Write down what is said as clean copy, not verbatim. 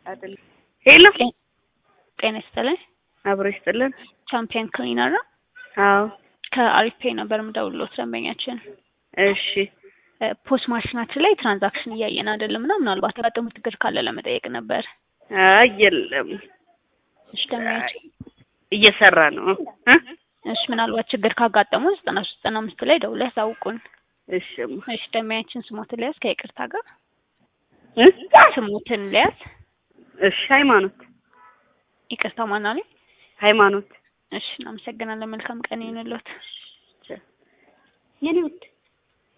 አይደል ሄሎ ጤና ይስጥልኝ አብሮ ይስጥልን ቻምፒየን ክሊነር ነው አዎ ከአሪፍ ፔይ ነበር የምደውልልዎት ደንበኛችን እሺ ፖስ ማሽናችን ላይ ትራንዛክሽን እያየን አይደለምና ምናልባት ያጋጠሙት ችግር ካለ ለመጠየቅ ነበር አይ የለም እሺ ደንበኛችን እየሰራ ነው እሺ ምናልባት ችግር ካጋጠሙ 9395 ላይ ደውለው ያሳውቁን እሺ እሺ ደንበኛችን ስሞትን ሊያዝ ከይቅርታ ጋር ስሞትን ሊያዝ እሺ ሃይማኖት ይቅርታ ማን አለኝ ሃይማኖት እሺ እናመሰግናለን መልካም ቀን ይሁንልዎት የኔ ውድ